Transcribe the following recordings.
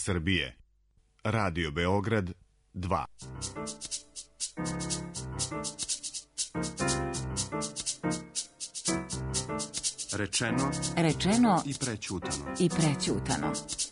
Srbije. Radio Beograd 2. Rečeno i prećutano.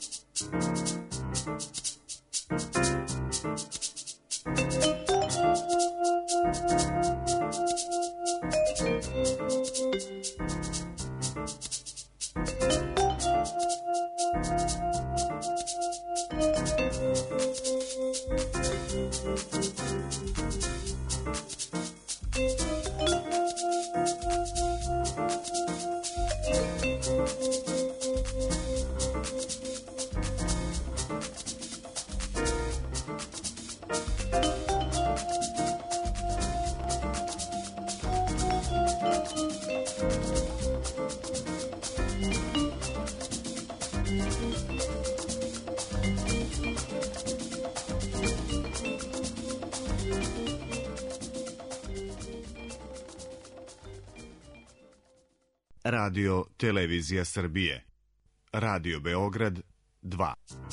Radio Televizija Srbije. Radio Beograd 2.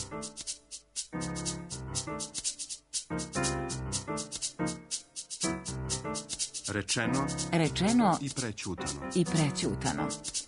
Rečeno i prećutano.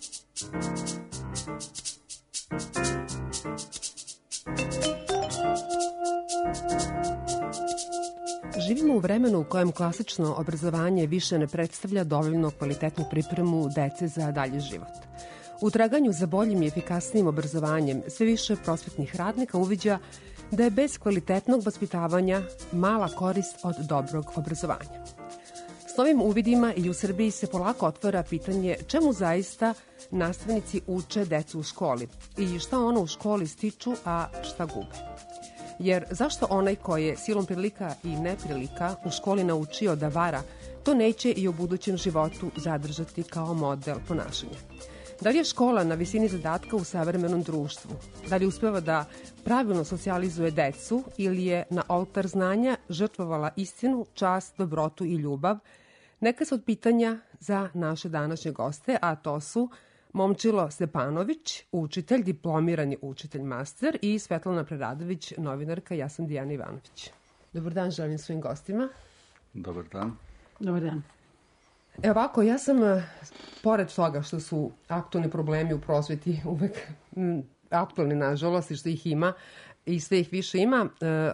Živimo u vremenu u kojem klasično obrazovanje više ne predstavlja dovoljno kvalitetnu pripremu dece za dalji život. U traganju za boljim i efikasnijim obrazovanjem sve više prosvetnih radnika uviđa da je bez kvalitetnog vaspitavanja mala korist od dobrog obrazovanja. S novim uvidima i u Srbiji se polako otvara pitanje čemu zaista nastavnici uče decu u školi i šta ono u školi stiču, a šta gube. Jer zašto onaj koji je silom prilika i neprilika u školi naučio da vara, to neće i u budućem životu zadržati kao model ponašanja? Da li je škola na visini zadatka u savremenom društvu? Da li uspeva da pravilno socijalizuje decu ili je na oltar znanja žrtvovala istinu, čast, dobrotu i ljubav? Neka su od pitanja za naše današnje goste, a to su Momčilo Stepanović, učitelj, diplomirani učitelj master, i Svetlana Preradović, novinarka. Ja sam Dijana Ivanović. Dobar dan želim svojim gostima. Dobar dan. Dobar dan. Evo ovako, ja sam, pored toga što su aktualni problemi u prosveti uvek aktualni, nažalost, i što ih ima i sve ih više ima,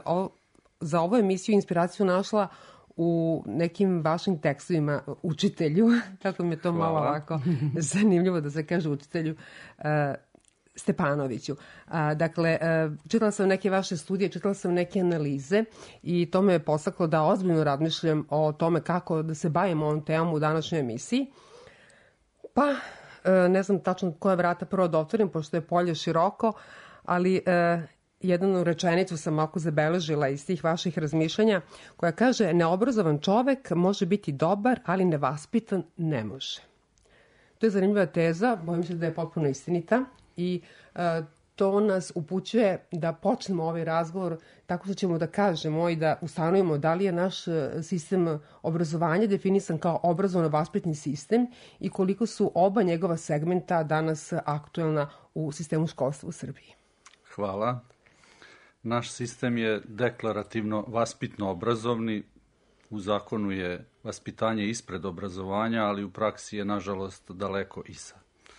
za ovu emisiju inspiraciju našla u nekim vašim tekstovima učitelju, tako mi je to malo ovako zanimljivo da se kaže učitelju Stepanoviću. Dakle, čitala sam neke vaše studije, čitala sam neke analize i to me je podstaklo da ozbiljno razmišljam o tome kako da se bavim ovom temom u današnjoj emisiji. Pa, ne znam tačno koja vrata prvo da otvorim, pošto je polje široko, ali jednu rečenicu sam ovako zabeležila iz tih vaših razmišljanja, koja kaže: neobrazovan čovek može biti dobar, ali nevaspitan ne može. To je zanimljiva teza, bojim se da je potpuno istinita i to nas upućuje da počnemo ovaj razgovor tako što ćemo da kažemo i da ustanovimo da li je naš sistem obrazovanja definisan kao obrazovno-vaspitni sistem i koliko su oba njegova segmenta danas aktuelna u sistemu školstva u Srbiji. Hvala. Naš sistem je deklarativno vaspitno-obrazovni. U zakonu je vaspitanje ispred obrazovanja, ali u praksi je, nažalost, daleko iza.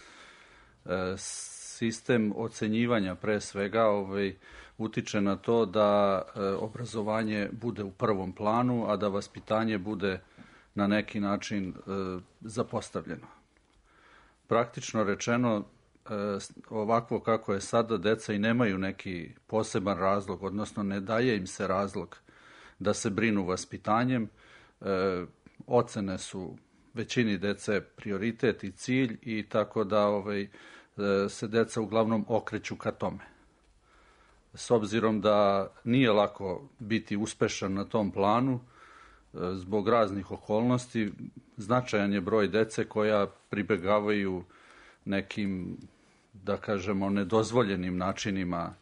Sistem ocenjivanja, pre svega, utiče na to da obrazovanje bude u prvom planu, a da vaspitanje bude na neki način zapostavljeno. Praktično rečeno, ovako kako je sada, deca i nemaju neki poseban razlog, odnosno ne daje im se razlog da se brinu vaspitanjem. Ocene su većini dece prioritet i cilj, i tako da se deca uglavnom okreću ka tome. S obzirom da nije lako biti uspešan na tom planu, zbog raznih okolnosti, značajan je broj dece koja pribegavaju nekim, da kažemo, nedozvoljenim načinima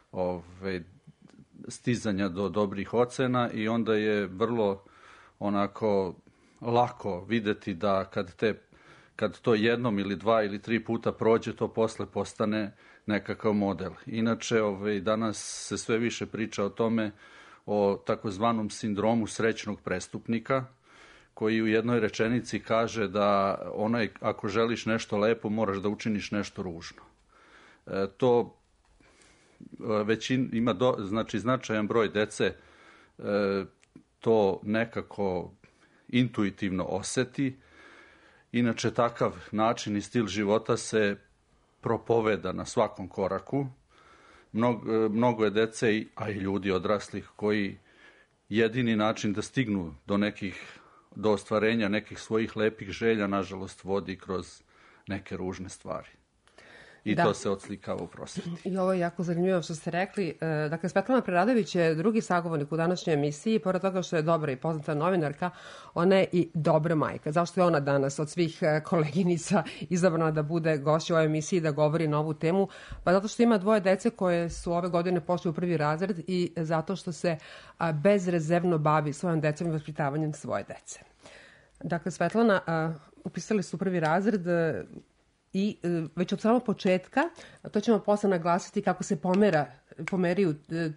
stizanja do dobrih ocena, i onda je vrlo onako lako videti da kad to jednom ili dva ili tri puta prođe, to posle postane nekakav model. Inače, danas se sve više priča o tome, o takozvanom sindromu srećnog prestupnika, koji u jednoj rečenici kaže da ako želiš nešto lepo, moraš da učiniš nešto ružno. To već ima značajan broj dece to nekako intuitivno oseti. Inače, takav način i stil života se propoveda na svakom koraku. Mnogo je dece, a i ljudi odraslih, koji jedini način da stignu do ostvarenja nekih svojih lepih želja, nažalost, vodi kroz neke ružne stvari. I to se odslikava u prosveti. I ovo je jako zanimljivo što ste rekli. Dakle, Svetlana Preradović je drugi sagovornik u današnjoj emisiji. Pored toga što je dobra i poznata novinarka, ona je i dobra majka. Zašto je ona danas od svih koleginica izabrana da bude gošća u ovoj emisiji da govori na ovu temu? Pa zato što ima 2 dece koje su ove godine pošle u 1. razred i zato što se bezrezervno bavi svojom decom i vaspitavanjem svoje dece. Dakle, Svetlana, upisali su 1. razred i već od samog početka, to ćemo posle naglasiti kako se pomeraju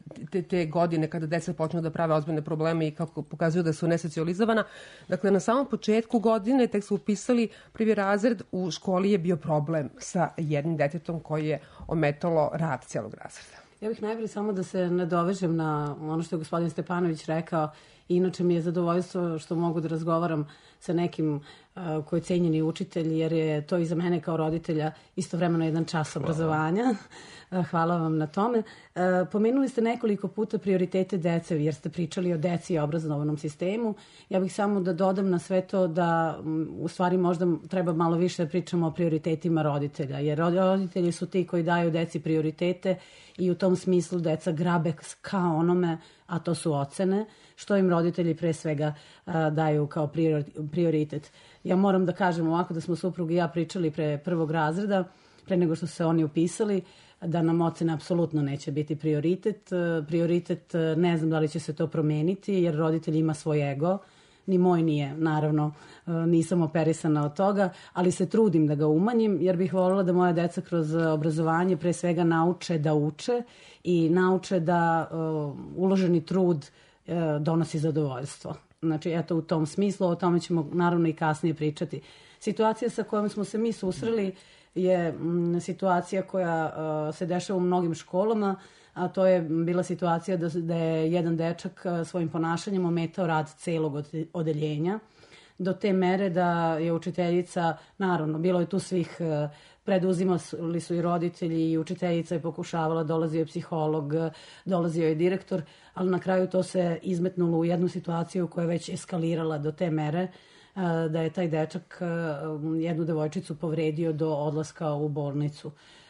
te godine kada deca počnu da prave ozbiljne probleme i kako pokazuju da su nesocijalizovana. Dakle, na samom početku godine tek su upisali 1. razred, u školi je bio problem sa jednim detetom koji je ometalo rad celog razreda. Ja bih najbolje samo da se nadovežem na ono što je gospodin Stepanović rekao. Inače mi je zadovoljstvo što mogu da razgovaram sa nekim koji je cenjeni učitelj, jer je to i za mene kao roditelja istovremeno jedan čas obrazovanja. Hvala vam na tome. Pomenuli ste nekoliko puta prioritete dece, jer ste pričali o deci i obrazovnom sistemu. Ja bih samo da dodam na sve to da u stvari možda treba malo više da pričamo o prioritetima roditelja, jer roditelji su ti koji daju deci prioritete i u tom smislu deca grabe ka onome, a to su ocene, što im roditelji pre svega daju kao prioritet. Ja moram da kažem ovako da smo suprug i ja pričali pre 1. razreda, pre nego što se oni upisali, da nam ocene apsolutno neće biti prioritet. Prioritet, ne znam da li će se to promeniti, jer roditelj ima svoj ego. Ni moj nije, naravno, nisam operisana od toga, ali se trudim da ga umanjim, jer bih voljela da moja deca kroz obrazovanje pre svega nauče da uče i nauče da uloženi trud donosi zadovoljstvo. Znači, eto, u tom smislu, o tome ćemo naravno i kasnije pričati. Situacija sa kojom smo se mi susreli je situacija koja se dešava u mnogim školama, a to je bila situacija da je jedan dečak svojim ponašanjem ometao rad celog odeljenja, do te mere da je učiteljica, naravno, bilo je tu svih, preduzimali su i roditelji i učiteljica je pokušavala, dolazio je psiholog, dolazio je direktor, ali na kraju to se izmetnulo u jednu situaciju koja je već eskalirala do te mere da je taj dečak jednu devojčicu povredio do odlaska u bolnicu.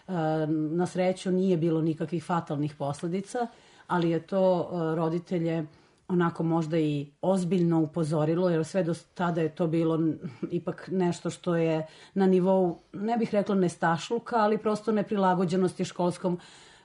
Na sreću nije bilo nikakvih fatalnih posledica, ali je to roditelje onako možda i ozbiljno upozorilo, jer sve do tada je to bilo ipak nešto što je na nivou, ne bih rekla nestašluka, ali prosto neprilagođenosti školskom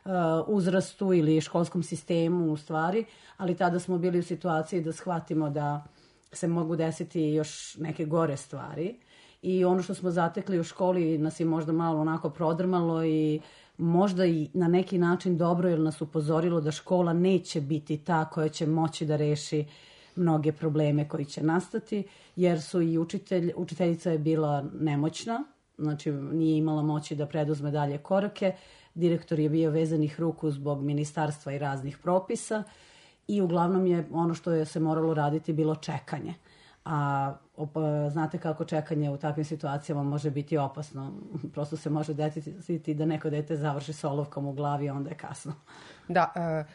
uzrastu ili školskom sistemu u stvari, ali tada smo bili u situaciji da shvatimo da se mogu desiti još neke gore stvari. I ono što smo zatekli u školi nas je možda malo onako prodrmalo i možda i na neki način dobro, jer nas upozorilo da škola neće biti ta koja će moći da reši mnoge probleme koji će nastati, jer su i učiteljica je bila nemoćna, znači nije imala moći da preduzme dalje korake, direktor je bio vezanih ruku zbog ministarstva i raznih propisa i uglavnom je ono što je se moralo raditi bilo čekanje. A znate kako čekanje u takvim situacijama može biti opasno. Prosto se može desiti da neko dete završi s olovkom u glavi, a onda je kasno. Da,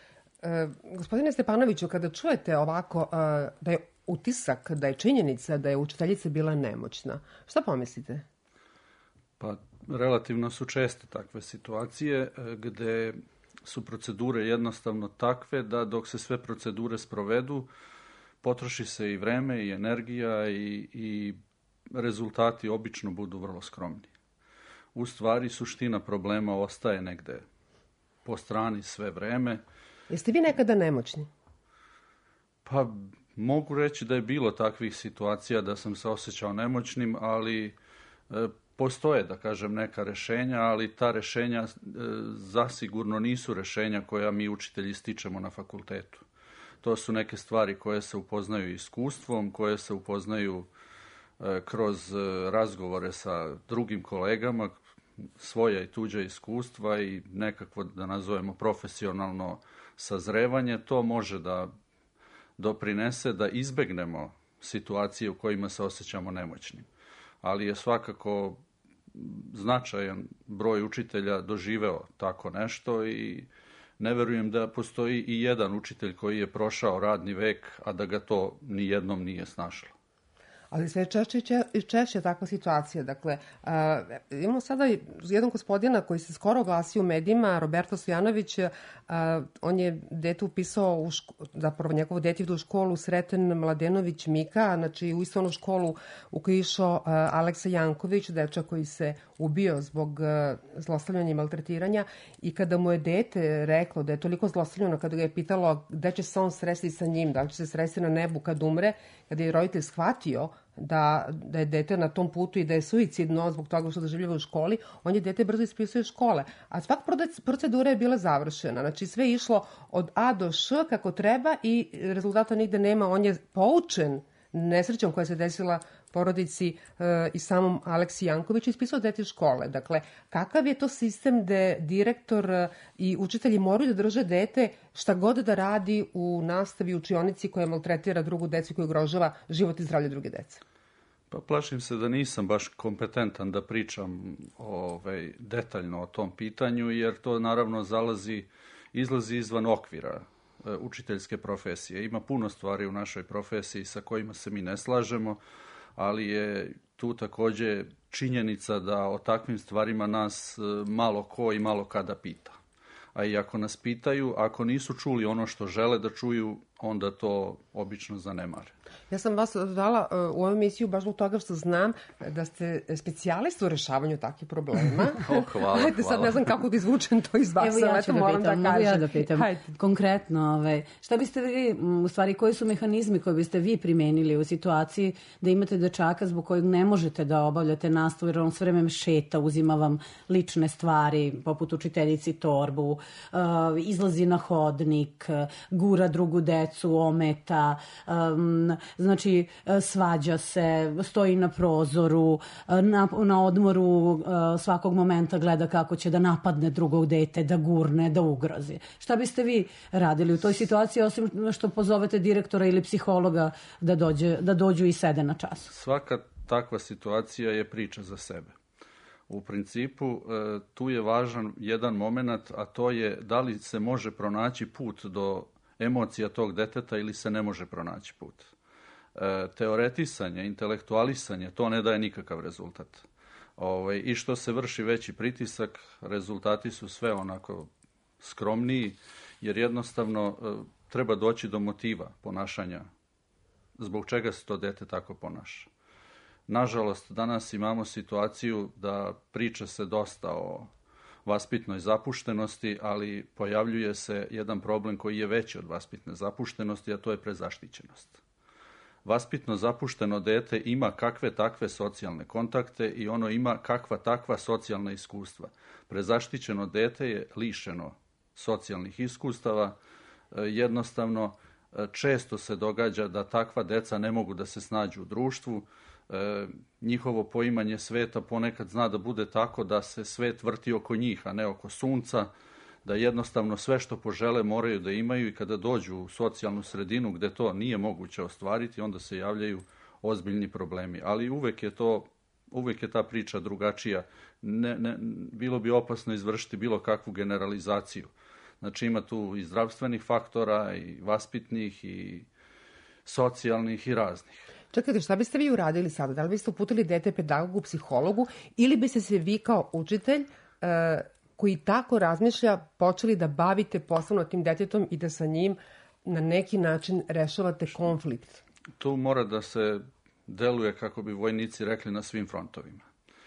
gospodine Stepanoviću, kada čujete ovako da je utisak, da je činjenica da je učiteljica bila nemoćna, šta pomislite? Pa, relativno su česte takve situacije gde su procedure jednostavno takve da dok se sve procedure sprovedu, potroši se i vreme i energija i rezultati obično budu vrlo skromni. U stvari, suština problema ostaje negde po strani sve vreme. Jeste vi nekada nemoćni? Pa, mogu reći da je bilo takvih situacija da sam se osjećao nemoćnim, ali postoje, da kažem, neka rešenja, ali ta rešenja zasigurno nisu rešenja koja mi učitelji stičemo na fakultetu. To su neke stvari koje se upoznaju iskustvom, koje se upoznaju kroz razgovore sa drugim kolegama, svoja i tuđa iskustva i nekakvo, da nazovemo, profesionalno sazrevanje. To može da doprinese da izbegnemo situacije u kojima se osjećamo nemoćnim. Ali je svakako značajan broj učitelja doživeo tako nešto i ne verujem da postoji i jedan učitelj koji je prošao radni vek, a da ga to ni jednom nije snašlo. Ali sve češće je takva situacija. Dakle, imamo sada jednog gospodina koji se skoro oglasio u medijima, Roberto Stojanović, on je dete upisao, zapravo njegovo dete ide u školu Sreten Mladenović Mika, znači u istu onu školu u kojoj je išao Aleksa Janković, dečak koji se ubio zbog zlostavljanja i maltretiranja, i kada mu je dete reklo da je toliko zlostavljeno, kada ga je pitalo gde će se on sresti sa njim, da li će se sresti na nebu kad umre, kada je roditelj shvatio da je dete na tom putu i da je suicidno zbog toga što doživljava u školi, on je dete brzo ispisao iz škole. A svaka procedura je bila završena. Znači sve je išlo od A do Š kako treba i rezultata nigde nema. On je poučen nesrećom koja se desila porodici i samom Aleksi Jankoviću, ispisao dete iz škole. Dakle, kakav je to sistem gde direktor i učitelji moraju da drže dete šta god da radi u nastavi, u učionici koja maltretira drugu decu i koja ugrožava život i zdravlje druge dece? Pa plašim se da nisam baš kompetentan da pričam detaljno o tom pitanju, jer to naravno izlazi izvan okvira učiteljske profesije. Ima puno stvari u našoj profesiji sa kojima se mi ne slažemo, ali je tu takođe činjenica da o takvim stvarima nas malo ko i malo kada pita. A i ako nas pitaju, ako nisu čuli ono što žele da čuju, onda to obično zanemare. Ja sam vas dala u ovu emisiju baš zbog toga što znam da ste specijalist u rešavanju takvih problema. Hvala. Ajde, sad ne znam kako da izvučem to iz vas. Evo ja ću da pitam. Konkretno, šta biste vi, u stvari, koji su mehanizmi koje biste vi primenili u situaciji da imate dečaka zbog kojeg ne možete da obavljate nastavu, jer on sve vreme šeta, uzima vam lične stvari, poput učiteljici torbu, izlazi na hodnik, gura drugu decu, ometa, znači svađa se, stoji na prozoru, na odmoru svakog momenta gleda kako će da napadne drugog dete, da gurne, da ugrozi. Šta biste vi radili u toj situaciji, osim što pozovete direktora ili psihologa da dođu i sede na čas? Svaka takva situacija je priča za sebe. U principu, tu je važan jedan moment, a to je da li se može pronaći put do emocija tog deteta ili se ne može pronaći put. Teoretisanje, intelektualisanje, to ne daje nikakav rezultat. I što se vrši veći pritisak, rezultati su sve onako skromniji, jer jednostavno treba doći do motiva ponašanja. Zbog čega se to dete tako ponaša? Nažalost, danas imamo situaciju da priča se dosta o vaspitnoj zapuštenosti, ali pojavljuje se jedan problem koji je veći od vaspitne zapuštenosti, a to je prezaštićenost. Vaspitno zapušteno dete ima kakve takve socijalne kontakte i ono ima kakva takva socijalna iskustva. Prezaštićeno dete je lišeno socijalnih iskustava. Jednostavno, često se događa da takva deca ne mogu da se snađu u društvu. Njihovo poimanje sveta ponekad zna da bude tako da se svet vrti oko njih, a ne oko sunca, da jednostavno sve što požele moraju da imaju i kada dođu u socijalnu sredinu gde to nije moguće ostvariti, onda se javljaju ozbiljni problemi. Ali uvek je ta priča drugačija. Bilo bi opasno izvršiti bilo kakvu generalizaciju. Znači ima tu i zdravstvenih faktora, i vaspitnih, i socijalnih, i raznih. Čekajte, šta biste vi uradili sada? Da li biste uputili dete pedagogu, psihologu, ili biste se vi kao učitelj koji tako razmišlja počeli da bavite posebno tim detetom i da sa njim na neki način rešavate konflikt? Tu mora da se deluje, kako bi vojnici rekli, na svim frontovima.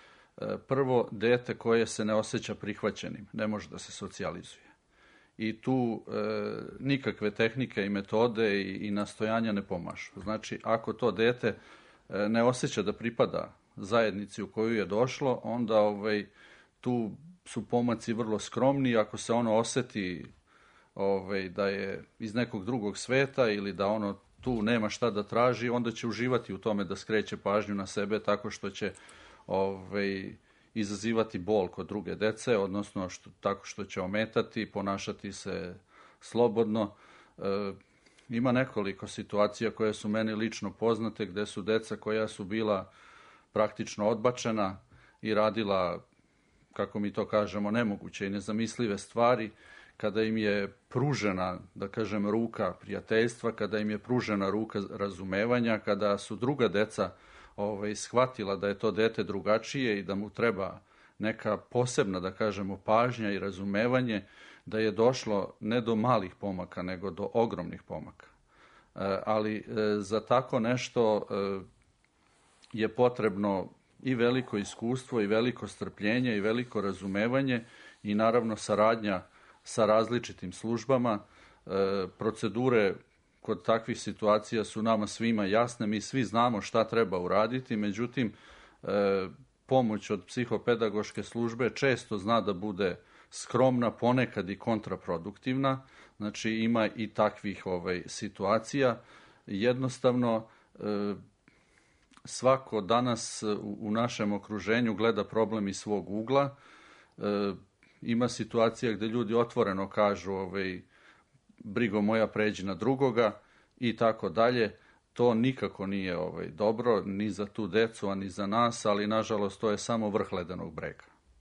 Prvo, dete koje se ne osjeća prihvaćenim ne može da se socijalizuje. I tu nikakve tehnike i metode i nastojanja ne pomažu. Znači, ako to dete ne osjeća da pripada zajednici u koju je došlo, onda tu su pomaci vrlo skromni. Ako se ono oseti da je iz nekog drugog sveta ili da ono tu nema šta da traži, onda će uživati u tome da skreće pažnju na sebe tako što će izazivati bol kod druge dece, odnosno tako što će ometati, ponašati se slobodno. Ima nekoliko situacija koje su meni lično poznate, gde su deca koja su bila praktično odbačena i radila, kako mi to kažemo, nemoguće i nezamislive stvari, kada im je pružena, da kažem, ruka prijateljstva, kada im je pružena ruka razumevanja, kada su druga deca shvatila da je to dete drugačije i da mu treba neka posebna, da kažemo, pažnja i razumevanje, da je došlo ne do malih pomaka, nego do ogromnih pomaka. Ali za tako nešto je potrebno i veliko iskustvo, i veliko strpljenje, i veliko razumevanje i naravno saradnja sa različitim službama. Procedure kod takvih situacija su nama svima jasne, mi svi znamo šta treba uraditi, međutim, pomoć od psihopedagoške službe često zna da bude skromna, ponekad i kontraproduktivna, znači ima i takvih situacija. Jednostavno, svako danas u našem okruženju gleda problem iz svog ugla. Ima situacija gde ljudi otvoreno kažu brigo moja pređi na drugoga i tako dalje. To nikako nije dobro, ni za tu decu, a ni za nas, ali nažalost to je samo vrh ledenog brega.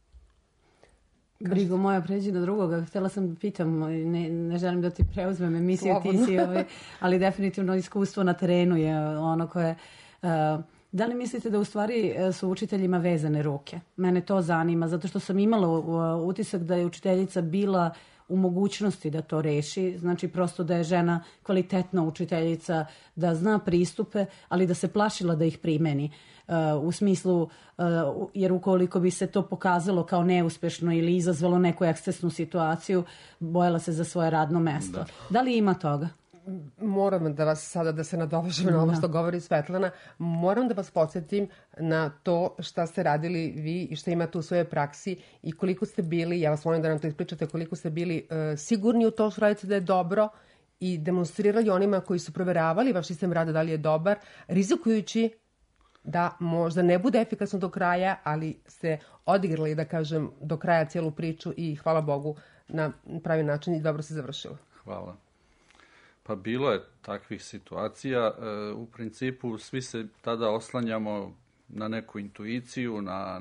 Brigo moja pređi na drugoga. Htjela sam da pitam, ne želim da ti preuzmem emisiju, ti si, ali definitivno iskustvo na terenu je ono koje... Da li mislite da u stvari su učiteljima vezane ruke? Mene to zanima, zato što sam imala utisak da je učiteljica bila u mogućnosti da to reši, znači prosto da je žena kvalitetna učiteljica, da zna pristupe, ali da se plašila da ih primeni. U smislu, jer ukoliko bi se to pokazalo kao neuspešno ili izazvalo neku ekscesnu situaciju, bojala se za svoje radno mesto. Da li ima toga? Moram da vas sada, da se nadovežem na ovo što govori Svetlana, moram da vas podsjetim na to šta ste radili vi i šta imate u svojoj praksi i koliko ste bili, ja vas molim da nam to ispričate, koliko ste bili sigurni u to što radite da je dobro i demonstrirali onima koji su proveravali vaš sistem rada da li je dobar, rizikujući da možda ne bude efikasno do kraja, ali ste odigrali, da kažem, do kraja cijelu priču i hvala Bogu na pravi način i dobro se završilo. Hvala. Pa bilo je takvih situacija. U principu svi se tada oslanjamo na neku intuiciju,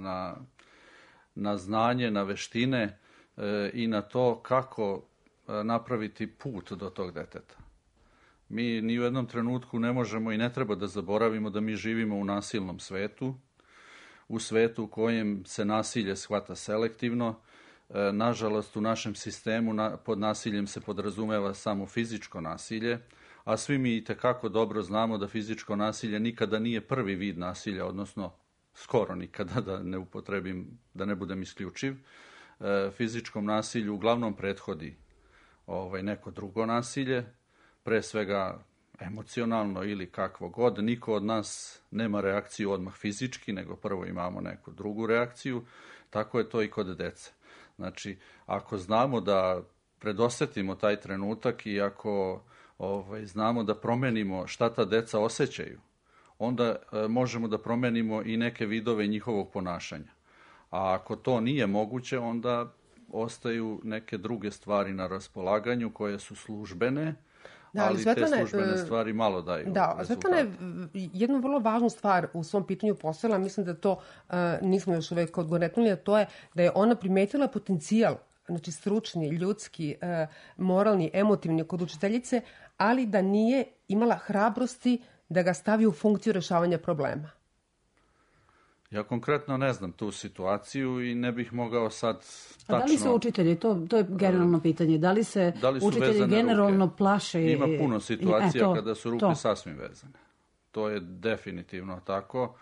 na znanje, na veštine i na to kako napraviti put do tog deteta. Mi ni u jednom trenutku ne možemo i ne treba da zaboravimo da mi živimo u nasilnom svetu, u svetu u kojem se nasilje shvata selektivno. Nažalost, u našem sistemu pod nasiljem se podrazumeva samo fizičko nasilje, a svi mi itekako dobro znamo da fizičko nasilje nikada nije prvi vid nasilja, odnosno skoro nikada, da ne budem isključiv. Fizičkom nasilju uglavnom prethodi neko drugo nasilje, pre svega emocionalno ili kakvo god. Niko od nas nema reakciju odmah fizički, nego prvo imamo neku drugu reakciju. Tako je to i kod dece. Znači, ako znamo da predosetimo taj trenutak i ako znamo da promenimo šta ta deca osjećaju, onda možemo da promenimo i neke vidove njihovog ponašanja. A ako to nije moguće, onda ostaju neke druge stvari na raspolaganju koje su službene, ali te službene stvari malo daju rezultate. Svetlana je jednu vrlo važnu stvar u svom pitanju postavila, mislim da to nismo još uvek odgonetnuli, a to je da je ona primetila potencijal, znači stručni, ljudski, moralni, emotivni kod učiteljice, ali da nije imala hrabrosti da ga stavi u funkciju rešavanja problema. Ja konkretno ne znam tu situaciju i ne bih mogao sad tačno... A da li su učitelji, to je generalno pitanje, da li se učitelji generalno ruke? Plaše? Ima puno situacija kada su ruke sasvim vezane. To je definitivno tako.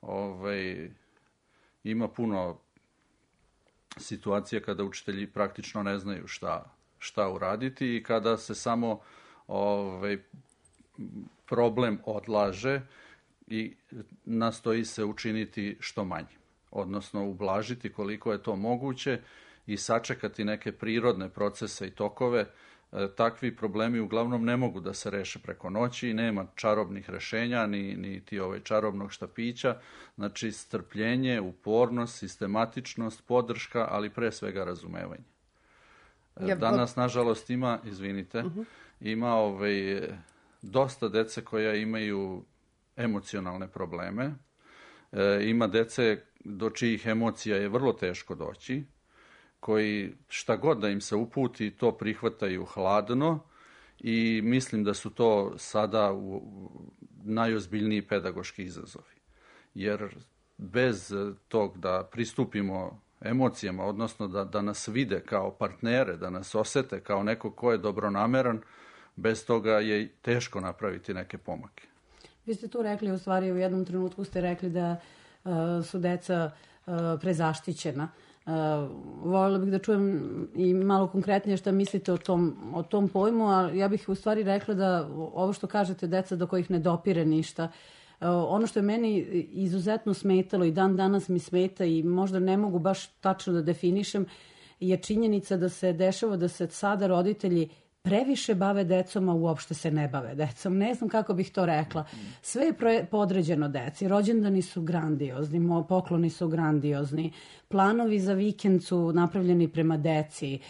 Ima puno situacija kada učitelji praktično ne znaju šta uraditi i kada se samo problem odlaže i nastoji se učiniti što manje, odnosno ublažiti koliko je to moguće i sačekati neke prirodne procese i tokove. Takvi problemi uglavnom ne mogu da se reše preko noći i nema čarobnih rešenja, niti čarobnog štapića. Znači, strpljenje, upornost, sistematičnost, podrška, ali pre svega razumevanje. Danas, nažalost, ima dosta dece koja imaju emocionalne probleme. Ima dece do čijih emocija je vrlo teško doći, koji šta god da im se uputi, to prihvataju hladno i mislim da su to sada najozbiljniji pedagoški izazovi. Jer bez tog da pristupimo emocijama, odnosno da nas vide kao partnere, da nas osete kao neko ko je dobronameran, bez toga je teško napraviti neke pomake. Vi ste tu rekli, u stvari u jednom trenutku ste rekli da su deca prezaštićena. Voljela bih da čujem i malo konkretnije šta mislite o tom pojmu, a ja bih u stvari rekla da ovo što kažete, deca do kojih ne dopire ništa, ono što je meni izuzetno smetalo i dan danas mi smeta i možda ne mogu baš tačno da definišem, je činjenica da se dešava da se sada roditelji previše bave decom, a uopšte se ne bave decom. Ne znam kako bih to rekla. Sve je podređeno deci. Rođendani su grandiozni, pokloni su grandiozni, planovi za vikend su napravljeni prema deci,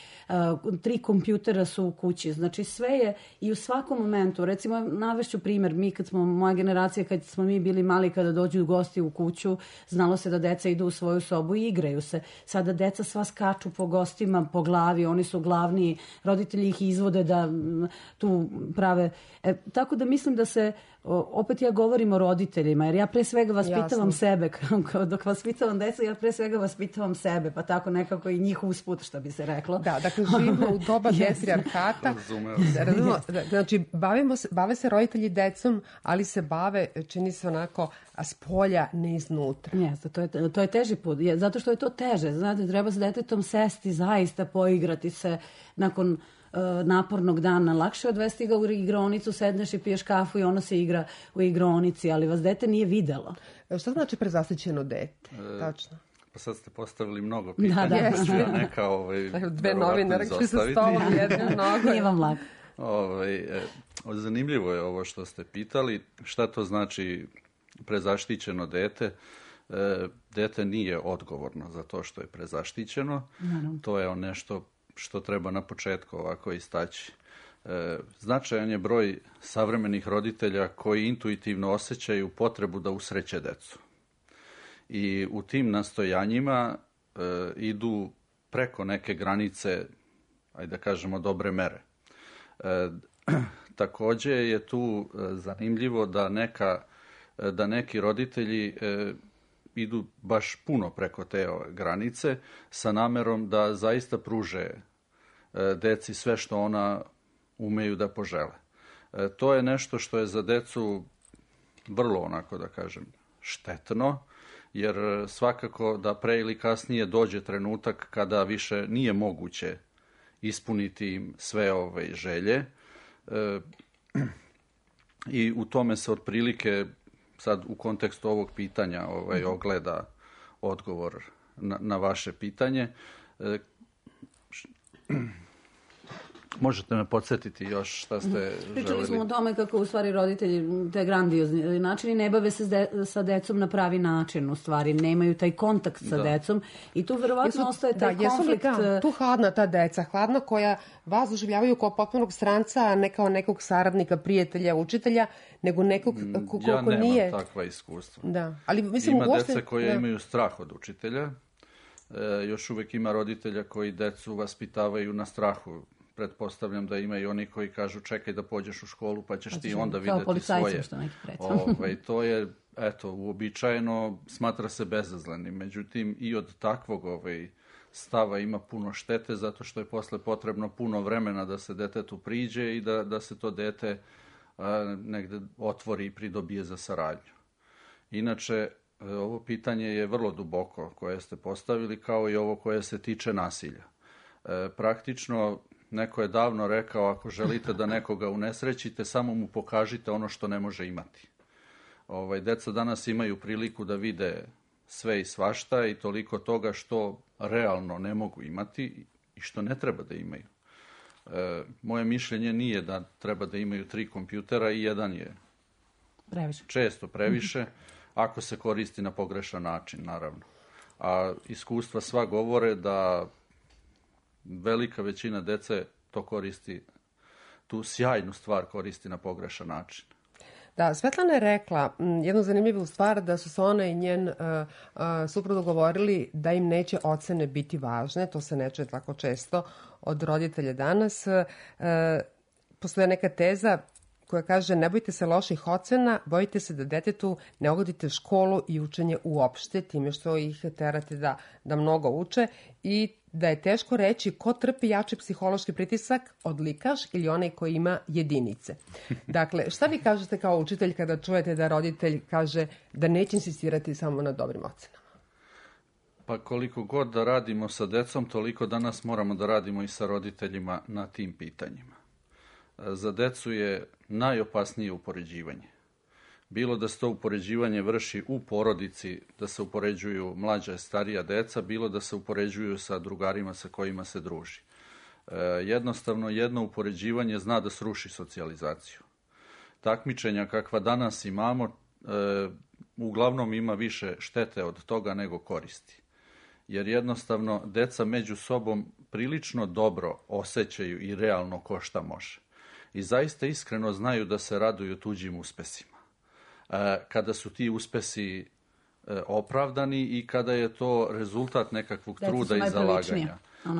3 kompjutera su u kući. Znači sve je i u svakom momentu. Recimo, navešću primer, moja generacija, kad smo mi bili mali, kada dođu gosti u kuću, znalo se da deca idu u svoju sobu i igraju se. Sada deca sva skaču po gostima, po glavi, oni su glavni, roditelji ih izvode da tu prave. Tako da mislim da se, opet ja govorim o roditeljima, jer ja pre svega vaspitavam sebe, dok vaspitavam deca, ja pre svega vaspitavam sebe, pa tako nekako i njih usput, što bi se reklo. Da, dakle, živimo u doba patrijarhata. Znači, bave se roditelji decom, ali se bave, čini se onako, s polja, ne iznutra. Jeste, to je teži put, zato što je to teže. Znate, treba s detetom sesti, zaista poigrati se nakon napornog dana. Lakše odvesti ga u igraonicu, sedneš i piješ kafu i ono se igra u igraonici, ali vas dete nije videlo. Šta znači prezaštićeno dete? Tačno. Pa sad ste postavili mnogo pitanja. Da. Dve novinarke sa stolom, jedne mnogo. Nije vam lako. Zanimljivo je ovo što ste pitali. Šta to znači prezaštićeno dete? Dete nije odgovorno za to što je prezaštićeno. To je nešto što treba na početku ovako istaći. Značajan je broj savremenih roditelja koji intuitivno osjećaju potrebu da usreće decu. I u tim nastojanjima idu preko neke granice, ajde da kažemo, dobre mere. Također je tu zanimljivo da neki roditelji idu baš puno preko te granice sa namerom da zaista pruže deci sve što ona umeju da požele. To je nešto što je za decu vrlo, onako da kažem, štetno, jer svakako da pre ili kasnije dođe trenutak kada više nije moguće ispuniti im sve ove želje. I u tome se otprilike sad u kontekstu ovog pitanja ogleda odgovor na vaše pitanje. Možete me podsjetiti još šta ste želeli? Pričali smo o tome kako u stvari roditelji, te grandiozni načini, ne bave se sa decom na pravi način, u stvari nemaju taj kontakt sa decom i tu verovatno ostaje taj konflikt. Tu hladna ta deca, hladna koja vas doživljavaju kao potpunog stranca, a ne kao nekog saradnika, prijatelja, učitelja, nego nekog ko nije... Ja nemam takva iskustva. Da. Ali, mislim, ima dece koje imaju strah od učitelja. Još uvek ima roditelja koji decu vaspitavaju na strahu. Pretpostavljam da ima i oni koji kažu čekaj da pođeš u školu pa ćeš ti onda vidjeti svoje. To je, uobičajeno smatra se bezazlenim. Međutim, i od takvog stava ima puno štete zato što je posle potrebno puno vremena da se detetu priđe i da se to dete negde otvori i pridobije za saradnju. Inače, ovo pitanje je vrlo duboko koje ste postavili, kao i ovo koje se tiče nasilja. Praktično, neko je davno rekao, ako želite da nekoga unesrećite, samo mu pokažite ono što ne može imati. Deca danas imaju priliku da vide sve i svašta i toliko toga što realno ne mogu imati i što ne treba da imaju. Moje mišljenje nije da treba da imaju 3 kompjutera i jedan je previše. Često previše, ako se koristi na pogrešan način, naravno. A iskustva sva govore da velika većina dece to koristi, tu sjajnu stvar koristi na pogrešan način. Da, Svetlana je rekla jednu zanimljivu stvar, da su se ona i njen suprug dogovorili da im neće ocene biti važne. To se ne čuje tako često od roditelja danas. Postoje neka teza koja kaže: ne bojite se loših ocena, bojite se da detetu ne ugodite školu i učenje uopšte, time što ih terate da mnogo uče, i da je teško reći ko trpi jači psihološki pritisak, odlikaš ili onaj koji ima jedinice. Dakle, šta vi kažete kao učitelj kada čujete da roditelj kaže da neće insistirati samo na dobrim ocenama? Pa koliko god da radimo sa decom, toliko danas moramo da radimo i sa roditeljima na tim pitanjima. Za decu je najopasnije upoređivanje. Bilo da se to upoređivanje vrši u porodici, da se upoređuju mlađa i starija deca, bilo da se upoređuju sa drugarima sa kojima se druži. Jednostavno, jedno upoređivanje zna da sruši socijalizaciju. Takmičenja kakva danas imamo, uglavnom ima više štete od toga nego koristi. Jer jednostavno, deca među sobom prilično dobro osjećaju i realno ko šta može. I zaista iskreno znaju da se raduju tuđim uspesima. Kada su ti uspesi opravdani i kada je to rezultat nekakvog truda i zalaganja.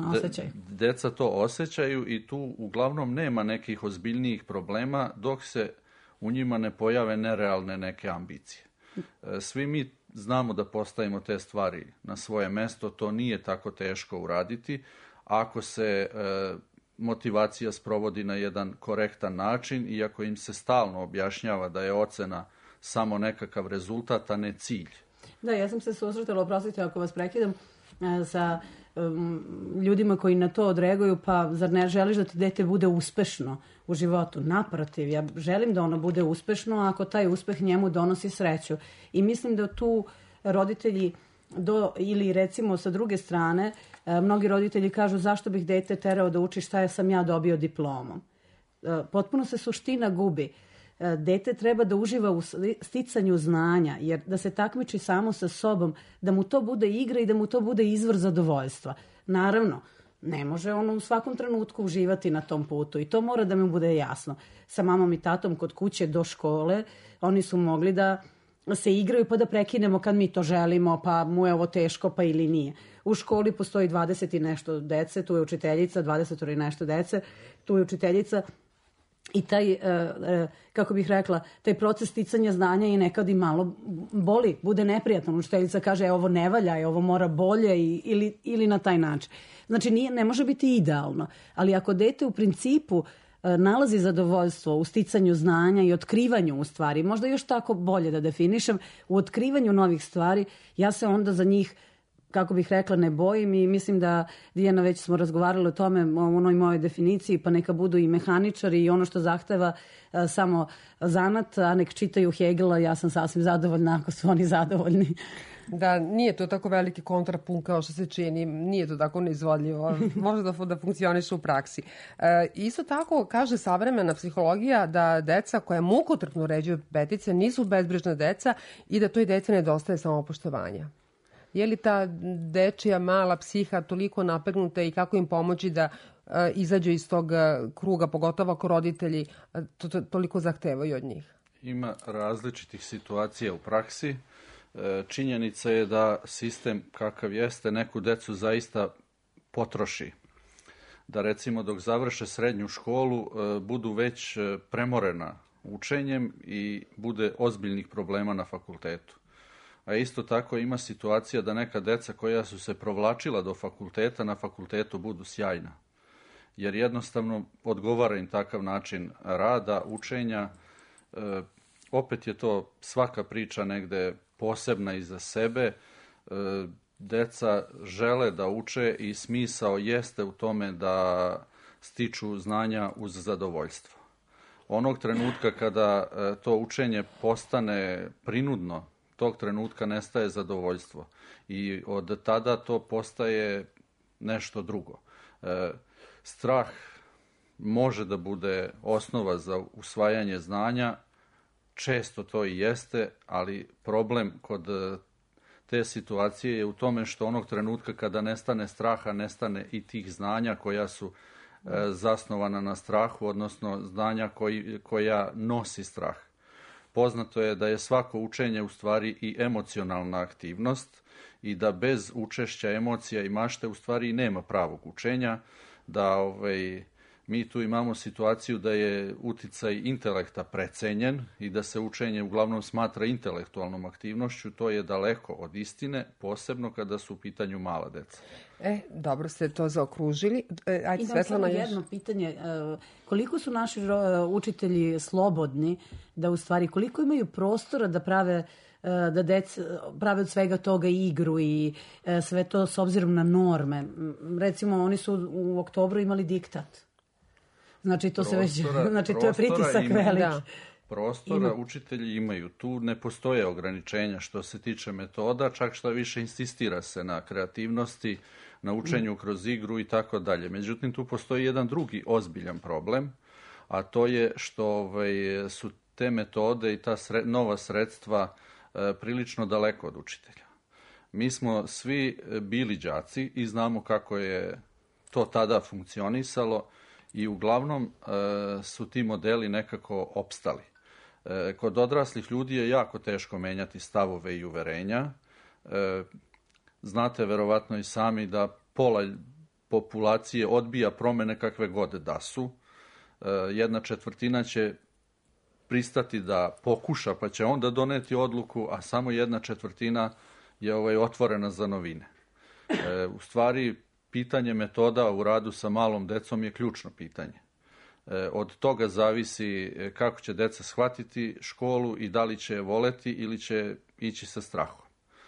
Deca to osjećaju i tu uglavnom nema nekih ozbiljnijih problema dok se u njima ne pojave nerealne neke ambicije. Svi mi znamo da postavimo te stvari na svoje mesto, to nije tako teško uraditi ako se motivacija sprovodi na jedan korektan način i ako im se stalno objašnjava da je ocena samo nekakav rezultat, a ne cilj. Da, ja sam se susretala, oprostite ako vas prekidam, sa ljudima koji na to odreaguju, pa zar ne želiš da ti dete bude uspešno u životu? Naprotiv, ja želim da ono bude uspešno ako taj uspeh njemu donosi sreću. I mislim da tu roditelji ili recimo sa druge strane, mnogi roditelji kažu zašto bih dete terao da uči šta sam ja dobio diplomom. Potpuno se suština gubi. Dete treba da uživa u sticanju znanja, jer da se takmiči samo sa sobom, da mu to bude igra i da mu to bude izvor zadovoljstva. Naravno, ne može ono u svakom trenutku uživati na tom putu i to mora da mi bude jasno. Sa mamom i tatom kod kuće do škole oni su mogli da se igraju pa da prekinemo kad mi to želimo, pa mu je ovo teško pa ili nije. U školi postoji 20 i nešto dece, tu je učiteljica, 20 i nešto dece, tu je učiteljica. I taj, kako bih rekla, taj proces sticanja znanja i nekad i malo boli, bude neprijatno. Učiteljica kaže ovo ne valja, ovo mora bolje ili na taj način. Znači ne može biti idealno, ali ako dete u principu nalazi zadovoljstvo u sticanju znanja i otkrivanju u stvari, možda još tako bolje da definišem, u otkrivanju novih stvari, ja se onda za njih, kako bih rekla, ne bojim i mislim da, Dijana, već smo razgovarali o tome, o onoj mojoj definiciji, pa neka budu i mehaničari i ono što zahteva samo zanat, a nek čitaju Hegela, ja sam sasvim zadovoljna ako su oni zadovoljni. Da, nije to tako veliki kontrapunkt kao što se čini, nije to tako neizvodljivo, može da funkcioniše u praksi. Isto tako kaže savremena psihologija da deca koja mukotrpno uređuju petice nisu bezbrižna deca i da toj deci nedostaje samopoštovanja. Je li ta dečija mala psiha toliko napegnuta i kako im pomoći da izađu iz tog kruga, pogotovo ako roditelji toliko zahtevaju od njih? Ima različitih situacija u praksi. Činjenica je da sistem kakav jeste neku decu zaista potroši. Da recimo dok završe srednju školu budu već premorena učenjem i bude ozbiljnih problema na fakultetu. A isto tako ima situacija da neka deca koja su se provlačila do fakulteta, na fakultetu budu sjajna. Jer jednostavno odgovara im takav način rada, učenja. Opet je to svaka priča negde posebna i za sebe. Deca žele da uče i smisao jeste u tome da stiču znanja uz zadovoljstvo. Onog trenutka kada to učenje postane prinudno, tog trenutka nestaje zadovoljstvo i od tada to postaje nešto drugo. Strah može da bude osnova za usvajanje znanja, često to i jeste, ali problem kod te situacije je u tome što onog trenutka kada nestane straha, nestane i tih znanja koja su zasnovana na strahu, odnosno znanja koja nosi strah. Poznato je da je svako učenje u stvari i emocionalna aktivnost i da bez učešća emocija i mašte u stvari nema pravog učenja, da mi tu imamo situaciju da je uticaj intelekta precenjen i da se učenje uglavnom smatra intelektualnom aktivnošću, to je daleko od istine, posebno kada su u pitanju mala deca. Dobro ste to zaokružili. Ajde, Svetlana, samo jedno pitanje. Koliko su naši učitelji slobodni da u stvari, koliko imaju prostora da prave od svega toga igru i sve to s obzirom na norme? Recimo, oni su u oktobru imali diktat. Znači, to to je pritisak veliki. Prostora učitelji imaju. Tu ne postoje ograničenja što se tiče metoda, čak što više insistira se na kreativnosti, na učenju kroz igru i tako dalje. Međutim, tu postoji jedan drugi ozbiljan problem, a to je što su te metode i ta nova sredstva prilično daleko od učitelja. Mi smo svi bili đaci i znamo kako je to tada funkcionisalo i uglavnom su ti modeli nekako opstali. Kod odraslih ljudi je jako teško menjati stavove i uverenja. Znate verovatno i sami da pola populacije odbija promene kakve god da su. 1/4 će pristati da pokuša pa će onda doneti odluku, a samo 1/4 je otvorena za novine. U stvari, pitanje metoda u radu sa malom decom je ključno pitanje. Od toga zavisi kako će deca shvatiti školu i da li će je voleti ili će ići sa strahom.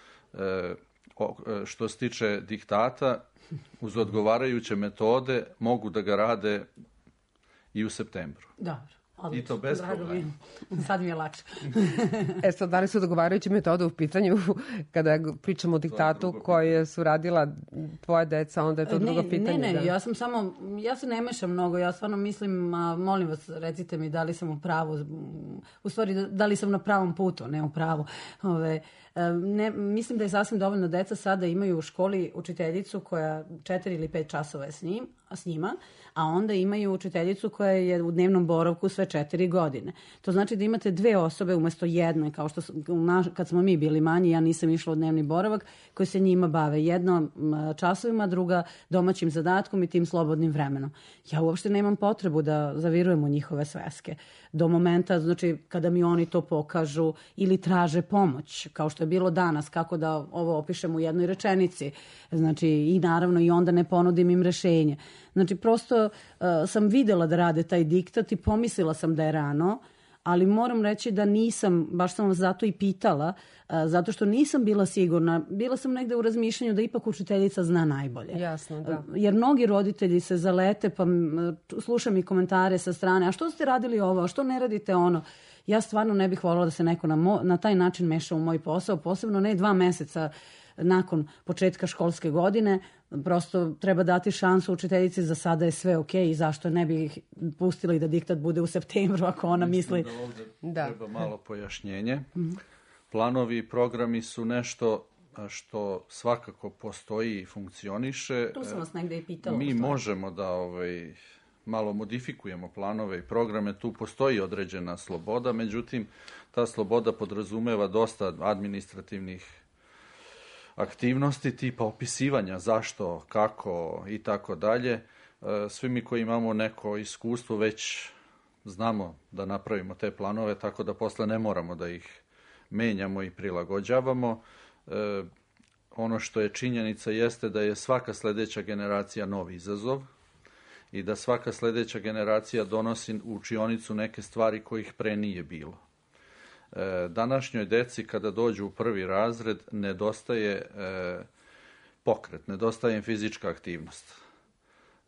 Što se tiče diktata, uz odgovarajuće metode mogu da ga rade i u septembru. Dobro. I to bez problema. Sad mi je lakše. Sad, da li su dogovarajuće metode u pitanju kada pričamo o diktatu koje su radila tvoja deca, onda je to drugo pitanje? Ne, ja se ne mešam mnogo, ja stvarno mislim, molim vas, recite mi da li sam u pravu, u stvari da li sam na pravom putu, ne u pravu. Mislim da je sasvim dovoljno deca sada imaju u školi učiteljicu koja 4 ili 5 časova je s njima, a onda imaju učiteljicu koja je u dnevnom boravku sve 4 godine. To znači da imate 2 osobe umjesto jedne, kao što kad smo mi bili manji, ja nisam išla u dnevni boravak, koji se njima bave. Jedna časovima, druga domaćim zadatkom i tim slobodnim vremenom. Ja uopšte nemam potrebu da zavirujem u njihove sveske. Do momenta, znači, kada mi oni to pokažu ili traže pomoć, kao što je bilo danas, kako da ovo opišem u jednoj rečenici. Znači, i naravno i onda ne ponudim im rešenje. Znači, prosto sam videla da rade taj diktat i pomislila sam da je rano, ali moram reći da nisam, baš sam vas zato i pitala, zato što nisam bila sigurna. Bila sam negde u razmišljanju da ipak učiteljica zna najbolje. Jasno, da. Jer mnogi roditelji se zalete, pa slušam i komentare sa strane, a što ste radili ovo, a što ne radite ono? Ja stvarno ne bih voljela da se neko na taj način meša u moj posao, posebno ne 2 meseca nakon početka školske godine. Prosto treba dati šansu učiteljici, za sada je sve ok i zašto ne bi ih pustili da diktat bude u septembru ako ona misli. Da ovdje treba malo pojašnjenje. Planovi i programi su nešto što svakako postoji i funkcioniše. Tu sam vas negde i pitala. Mi možemo da malo modifikujemo planove i programe, tu postoji određena sloboda, međutim ta sloboda podrazumeva dosta administrativnih aktivnosti tipa opisivanja zašto, kako i tako dalje. Svi mi koji imamo neko iskustvo već znamo da napravimo te planove, tako da posle ne moramo da ih menjamo i prilagođavamo. Ono što je činjenica jeste da je svaka sledeća generacija novi izazov i da svaka sledeća generacija donosi u učionicu neke stvari kojih pre nije bilo. Današnjoj deci kada dođu u 1. razred nedostaje pokret, nedostaje im fizička aktivnost.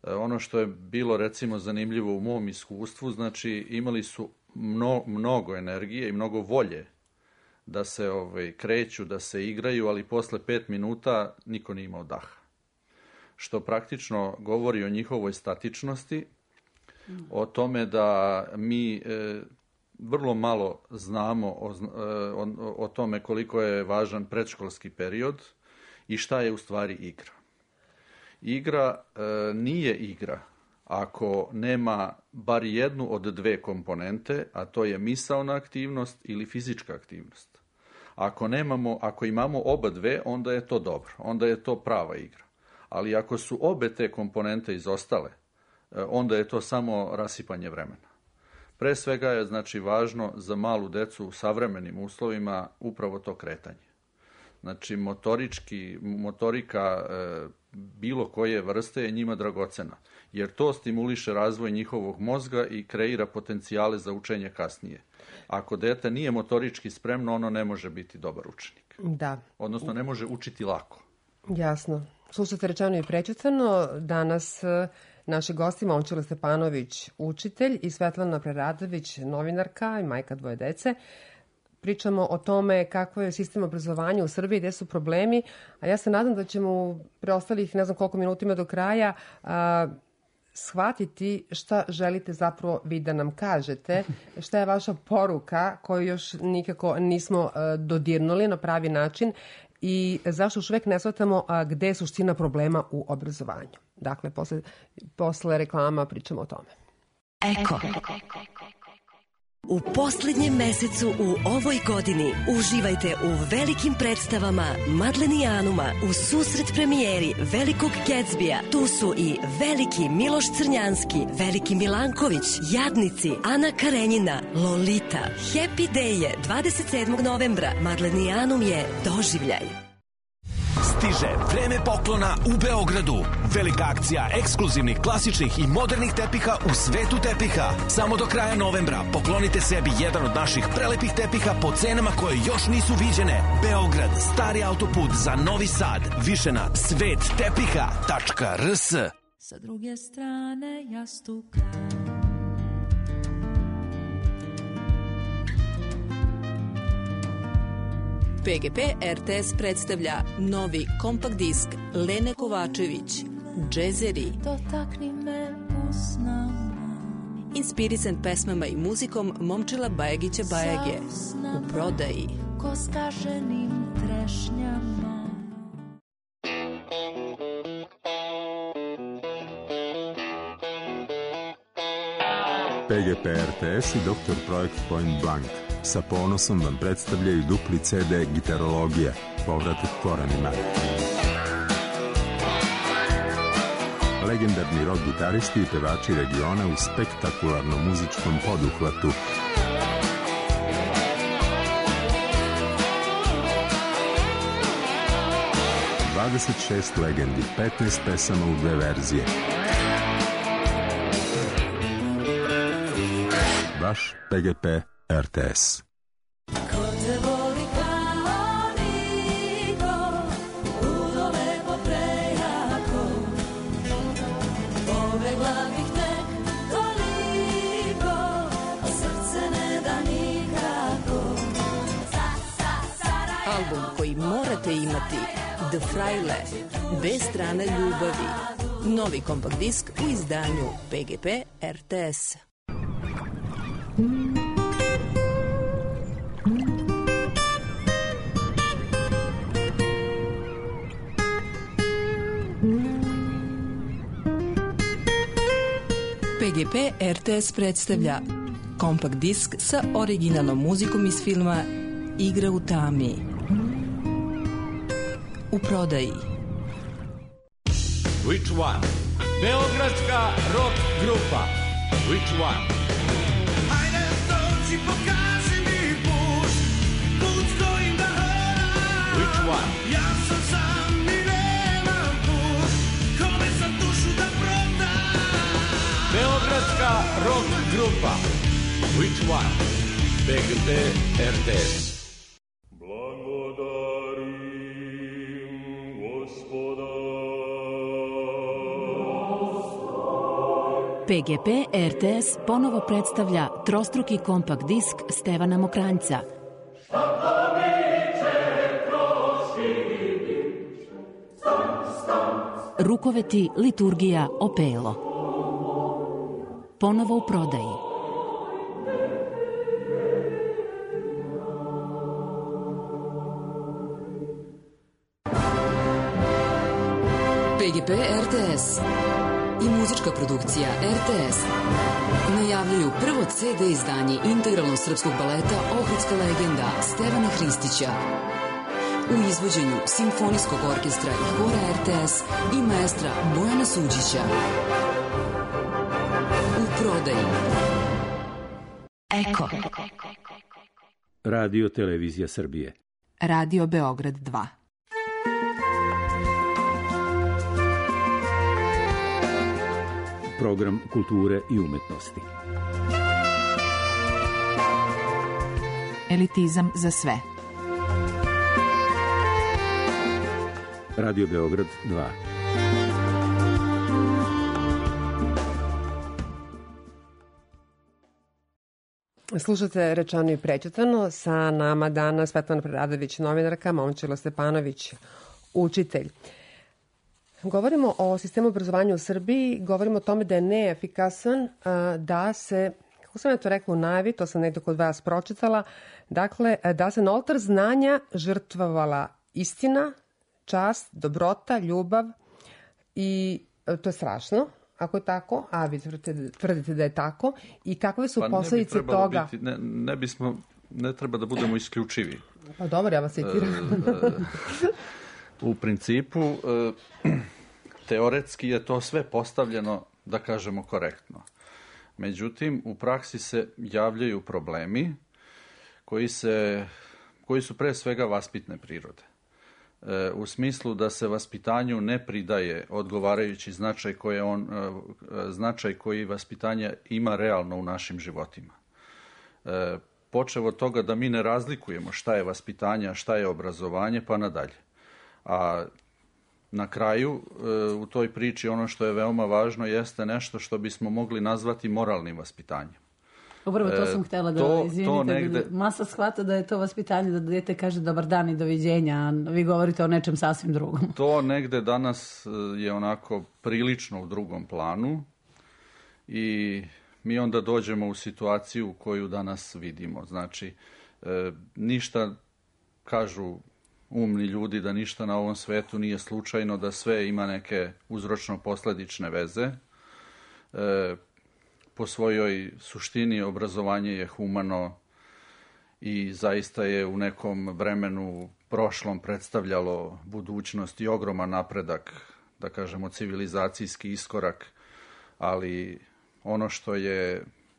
Ono što je bilo recimo zanimljivo u mom iskustvu, znači imali su mnogo energije i mnogo volje da se kreću, da se igraju, ali posle 5 minuta niko nije imao daha. Što praktično govori o njihovoj statičnosti, o tome da mi vrlo malo znamo o tome koliko je važan predškolski period i šta je u stvari igra. Igra nije igra ako nema bar jednu od 2 komponente, a to je misaona aktivnost ili fizička aktivnost. Ako imamo oba 2, onda je to dobro, onda je to prava igra. Ali ako su obe te komponente izostale, onda je to samo rasipanje vremena. Pre svega je znači važno za malu decu u savremenim uslovima upravo to kretanje. Znači motorika bilo koje vrste je njima dragocena, jer to stimuliše razvoj njihovog mozga i kreira potencijale za učenje kasnije. Ako dete nije motorički spremno, ono ne može biti dobar učenik. Da. Odnosno ne može učiti lako. Jasno. Slušajte rečeno i prećutano. Danas naši gosti Momčilo Stepanović, učitelj, i Svetlana Preradović, novinarka i majka 2 dece. Pričamo o tome kako je sistem obrazovanja u Srbiji, gde su problemi, a ja se nadam da ćemo u preostalih ne znam koliko minutima do kraja shvatiti šta želite zapravo vi da nam kažete, šta je vaša poruka koju još nikako nismo dodirnuli na pravi način i zašto još uvek ne shvatamo gde je suština problema u obrazovanju. Dakle, posle reklama pričamo o tome. Eko. U posljednjem mesecu u ovoj godini uživajte u velikim predstavama Madlenijanuma u susret premijeri Velikog Gatsbija. Tu su i veliki Miloš Crnjanski, veliki Milanković, Jadnici, Ana Karenjina, Lolita. Happy Day je 27. novembra. Madlenijanum je doživljaj. Stiže vreme poklona u Beogradu. Velika akcija ekskluzivnih, klasičnih i modernih tepiha u svetu tepiha. Samo do kraja novembra poklonite sebi jedan od naših prelepih tepiha po cenama koje još nisu viđene. Beograd, stari autoput za Novi Sad. Više na svettepiha.rs. Sa druge strane jastuka PGP RTS predstavlja novi kompakt disk Lene Kovačević, Džezeri. Dotakni me usnama. Inspirisan pesmama i muzikom Momčila Bajagića Bajage. U prodaji. Ko skaženim trešnjama. PGP RTS i Dr. Projekt Point Blank sa ponosom vam predstavljaju dupli CD Gitarologija, povratak korenima. Legendarni rock gitaristi i pevači regiona u spektakularnom muzičkom poduhvatu. ...26 legendi, 15 pesama u 2 verzije. Vaš PGP RTS. Ko te voli kao niko, ludo lepo prejako, pobegla bih tek toliko, a srce ne da nikako. Album koji morate imati, The Fraile, dve strane ljubavi. Novi kompakt disk u izdanju PGP RTS. PGP RTS predstavlja kompakt disk sa originalnom muzikom iz filma Igra u tami. U prodaji. Which one? Beogradska rock grupa. Which one? Hajde dođi, pokaži mi put, put kojim da hodam. Which one? Ja sam sam i nemam put, kome sam dušu da prodam. Beogradska rock grupa. Which one? PGP RTS. Blagodarim Gospoda. PGP RTS ponovo predstavlja trostruki kompakt disk Stevana Mokranjca. Rukoveti, liturgija, opelo. Ponovo u prodaji. PGP RTS i muzička produkcija RTS najavljuju prvo CD izdanje integralnog srpskog baleta Ohridska legenda Stevana Hristića u izvođenju Simfonijskog orkestra i hora RTS i maestra Bojana Suđića. U prodaji Eko. Radio Televizija Srbije. Radio Beograd 2. Program kulture i umetnosti. Elitizam za sve. Radio Beograd 2. Slušate Rečano i prećutano. Sa nama danas Svetlana Preradović, novinarka, Momčilo Stepanović, učitelj. Govorimo o sistemu obrazovanja u Srbiji, govorimo o tome da je neefikasan, da se, kako sam ja to rekla u najavi, to sam negdje kod vas pročitala, dakle, da se na oltar znanja žrtvovala istina, čast, dobrota, ljubav i to je strašno, ako je tako, a vi tvrdite da je tako, i kakve su posljedice toga? Ne treba da budemo isključivi. Pa dobro, ja vas citiram. U principu, teoretski je to sve postavljeno, da kažemo, korektno. Međutim, u praksi se javljaju problemi koji su pre svega vaspitne prirode. U smislu da se vaspitanju ne pridaje odgovarajući značaj koji vaspitanje ima realno u našim životima. Počev od toga da mi ne razlikujemo šta je vaspitanje, a šta je obrazovanje, pa nadalje. A na kraju u toj priči ono što je veoma važno jeste nešto što bismo mogli nazvati moralnim vaspitanjem. Upravo to sam htjela da izvinite. Masa shvata da je to vaspitanje, da dete kaže dobar dan i doviđenja, a vi govorite o nečem sasvim drugom. To negde danas je onako prilično u drugom planu i mi onda dođemo u situaciju koju danas vidimo. Znači, ništa, kažu umni ljudi, da ništa na ovom svetu nije slučajno, da sve ima neke uzročno-posledične veze. Po svojoj suštini obrazovanje je humano i zaista je u nekom vremenu prošlom predstavljalo budućnost i ogroman napredak, da kažemo civilizacijski iskorak, ali ono što je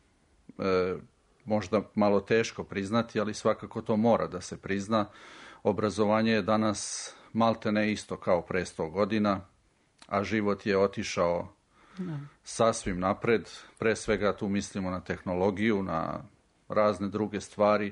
možda malo teško priznati, ali svakako to mora da se prizna, obrazovanje je danas malte ne isto kao pre 100 godina, a život je otišao sasvim napred. Pre svega tu mislimo na tehnologiju, na razne druge stvari,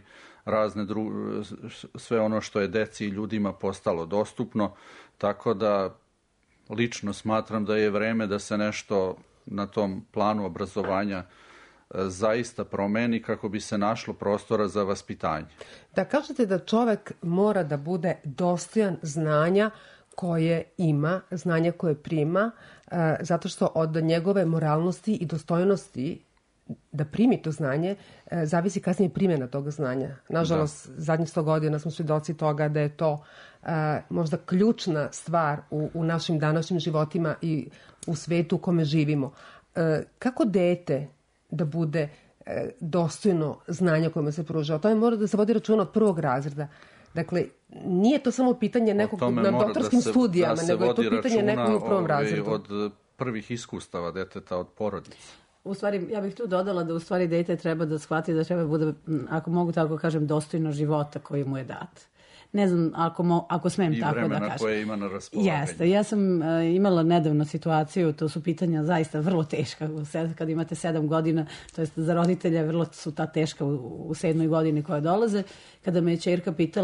sve ono što je deci i ljudima postalo dostupno, tako da lično smatram da je vreme da se nešto na tom planu obrazovanja zaista promeni kako bi se našlo prostora za vaspitanje. Da kažete da čovek mora da bude dostojan znanja koje ima, znanja koje prima, zato što od njegove moralnosti i dostojnosti da primi to znanje zavisi kasnije primjena tog znanja. Nažalost, zadnjih 100 godina smo svjedoci toga da je to možda ključna stvar u našim današnjim životima i u svetu u kome živimo. Kako dete da bude dostojno znanja kojima se pruža? O tome mora da se vodi računa od prvog razreda. Dakle, nije to samo pitanje nekog na doktorskim studijama, nego je to pitanje nekog u prvom razredu. Od prvih iskustava deteta, od porodice. U stvari, ja bih tu dodala da u stvari dete treba da shvati da treba bude, ako mogu tako kažem, dostojno života koji mu je dat. Ne znam, ako smem tako da kažem. I vremena koje ima na raspolaganju. Jeste, ja sam imala nedavno situaciju, to su pitanja zaista vrlo teška. Kad imate 7 godina, to jest za roditelje vrlo su ta teška u 7. godini koja dolaze. Kada me je ćerka pitala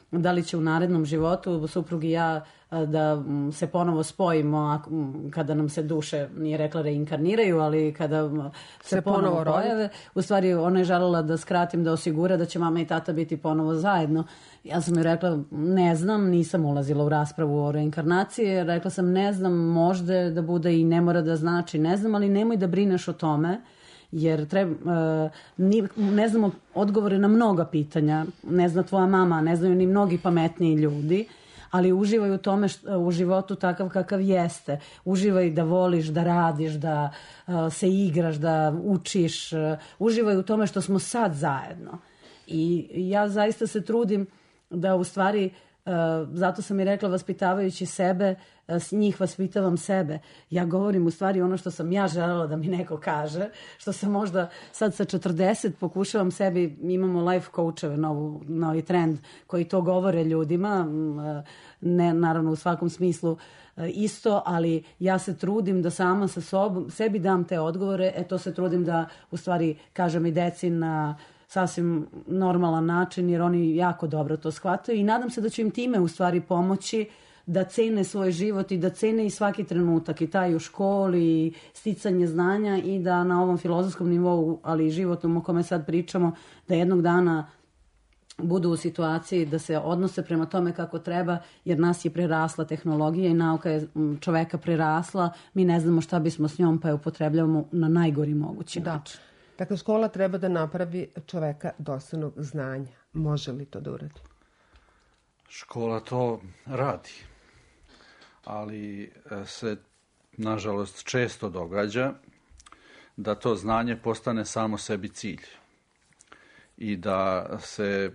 da li će u narednom životu suprug i ja da se ponovo spojimo kada nam se duše, nije rekla reinkarniraju, ali kada se ponovo pojave. U stvari ona je želela da skratim, da osigura da će mama i tata biti ponovo zajedno. Ja sam joj rekla, ne znam, nisam ulazila u raspravu o reinkarnaciji, rekla sam ne znam, možda da bude i ne mora da znači, ne znam, ali nemoj da brineš o tome, jer ne znamo odgovore na mnoga pitanja, ne zna tvoja mama, ne znaju ni mnogi pametniji ljudi, ali uživaj u tome u životu takav kakav jeste. Uživaj da voliš, da radiš, da se igraš, da učiš. Uživaj u tome što smo sad zajedno. I ja zaista se trudim da u stvari, zato sam i rekla vaspitavajući sebe, s njih vaspitavam sebe. Ja govorim u stvari ono što sam ja želela da mi neko kaže, što sam možda sad sa 40 pokušavam sebi, imamo life coacheve, novi trend koji to govore ljudima, ne naravno u svakom smislu isto, ali ja se trudim da sama sa sobom, sebi dam te odgovore, to se trudim da u stvari kažem i deci na sasvim normalan način, jer oni jako dobro to shvataju i nadam se da ću im time u stvari pomoći da cene svoj život i da cene i svaki trenutak, i taj u školi, i sticanje znanja, i da na ovom filozofskom nivou, ali i životnom o kome sad pričamo, da jednog dana budu u situaciji da se odnose prema tome kako treba, jer nas je prerasla tehnologija i nauka je čoveka prerasla, mi ne znamo šta bismo s njom, pa je upotrebljavamo na najgori mogući način. Dakle, škola treba da napravi čoveka dostojnog znanja. Može li to da uradi? Škola to radi, ali se, nažalost, često događa da to znanje postane samo sebi cilj i da se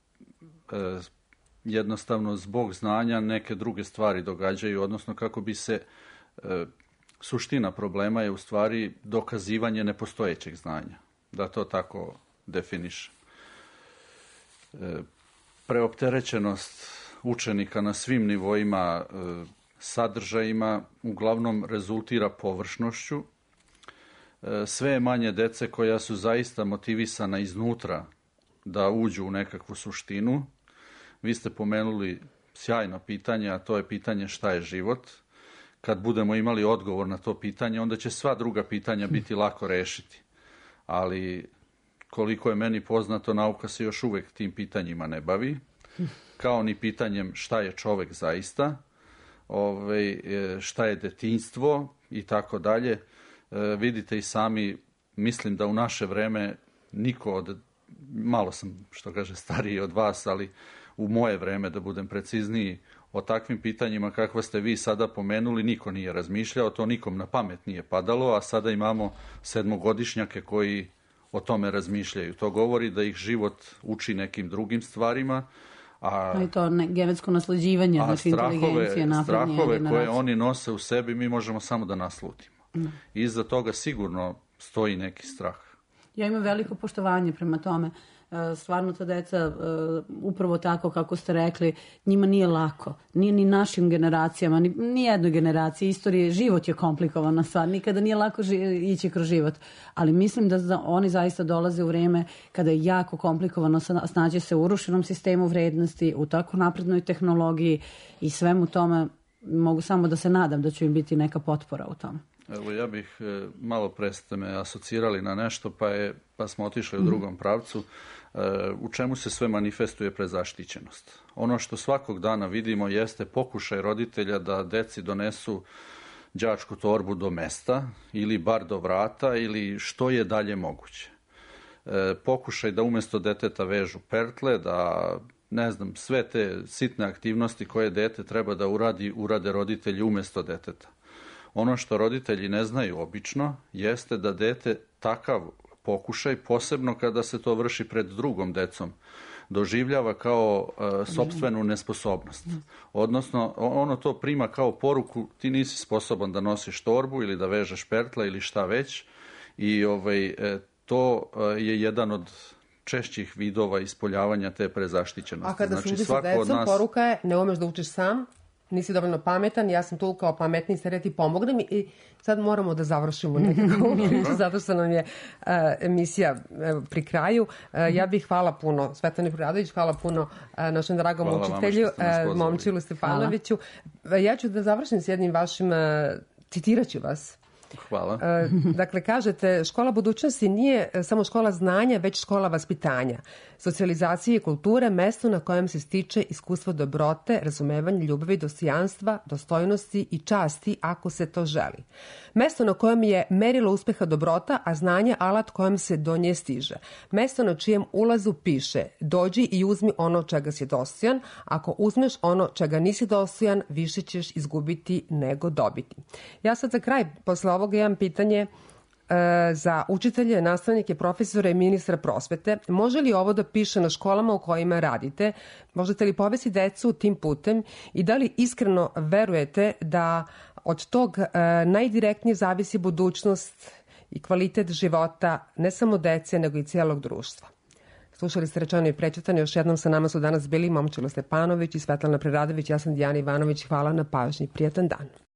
jednostavno zbog znanja neke druge stvari događaju, odnosno kako bi se suština problema je u stvari dokazivanje nepostojećeg znanja, da to tako definiše. Preopterećenost učenika na svim nivoima sadržajima uglavnom rezultira površnošću. Sve je manje dece koja su zaista motivisana iznutra da uđu u nekakvu suštinu. Vi ste pomenuli sjajno pitanje, a to je pitanje šta je život. Kad budemo imali odgovor na to pitanje, onda će sva druga pitanja biti lako rešiti. Ali koliko je meni poznato, nauka se još uvek tim pitanjima ne bavi, kao ni pitanjem šta je čovek zaista, šta je detinjstvo i tako dalje. Vidite i sami, mislim da u naše vreme niko malo sam, što kaže, stariji od vas, ali u moje vreme, da budem precizniji, o takvim pitanjima kakva ste vi sada pomenuli, niko nije razmišljao, to nikom na pamet nije padalo, a sada imamo 7-godišnjake koji o tome razmišljaju. To govori da ih život uči nekim drugim stvarima, i to genetsko nasleđivanje, znači inteligencija naprednije. Strahove koje oni nose u sebi mi možemo samo da naslutimo. Iza toga sigurno stoji neki strah. Ja imam veliko poštovanje prema tome. Stvarno ta deca, upravo tako kako ste rekli, njima nije lako. Nije ni našim generacijama, ni jednoj generaciji istorije. Život je komplikovana stvar. Nikada nije lako ići kroz život. Ali mislim da oni zaista dolaze u vrijeme kada je jako komplikovano snađe se u urušenom sistemu vrednosti, u tako naprednoj tehnologiji i svemu tome. Mogu samo da se nadam da će im biti neka potpora u tome. Evo, ja bih, malo pre ste me asocirali na nešto, pa smo otišli u drugom pravcu. U čemu se sve manifestuje prezaštićenost? Ono što svakog dana vidimo jeste pokušaj roditelja da deci donesu đačku torbu do mesta ili bar do vrata ili što je dalje moguće. Pokušaj da umjesto deteta vežu pertle, da ne znam, sve te sitne aktivnosti koje dete treba da urade roditelji umjesto deteta. Ono što roditelji ne znaju obično jeste da dete takav pokušaj, posebno kada se to vrši pred drugom decom, doživljava kao sopstvenu nesposobnost. Odnosno, ono to prima kao poruku, ti nisi sposoban da nosiš torbu ili da vežeš pertla ili šta već, i to je jedan od češćih vidova ispoljavanja te prezaštićenosti. A kada se udi sa decom, poruka je ne umeš da učiš sam? nisi dovoljno pametan, ja sam tu kao pametni, sad ti pomognem i sad moramo da završimo nekako priču, zato što nam je emisija pri kraju. Ja bih hvala puno Svetlani Preradović, hvala puno našem dragom učitelju, Momčilu Stepanoviću. Ja ću da završim s jednim vašim, citiraću vas. Hvala. Dakle, kažete, škola budućnosti nije samo škola znanja, već škola vaspitanja, socijalizacije i kulture, mesto na kojem se stiče iskustvo dobrote, razumevanja, ljubavi, dostojanstva, dostojnosti i časti ako se to želi. Mesto na kojem je merilo uspeha dobrota, a znanje alat kojem se do nje stiže. Mesto na čijem ulazu piše: dođi i uzmi ono čega si dostojan, ako uzmeš ono čega nisi dostojan, više ćeš izgubiti nego dobiti. Ja sad za kraj, posle ovoga imam pitanje za učitelje, nastavnike, profesore i ministra prosvete. Može li ovo da piše na školama u kojima radite? Možete li povesti decu tim putem i da li iskreno verujete da od tog najdirektnije zavisi budućnost i kvalitet života ne samo dece, nego i cijelog društva? Slušali ste Rečeno i prećutano. Još jednom sa nama su danas bili Momčilo Stepanović i Svetlana Preradović. Ja sam Dijana Ivanović. Hvala na pažnji. Prijetan dan.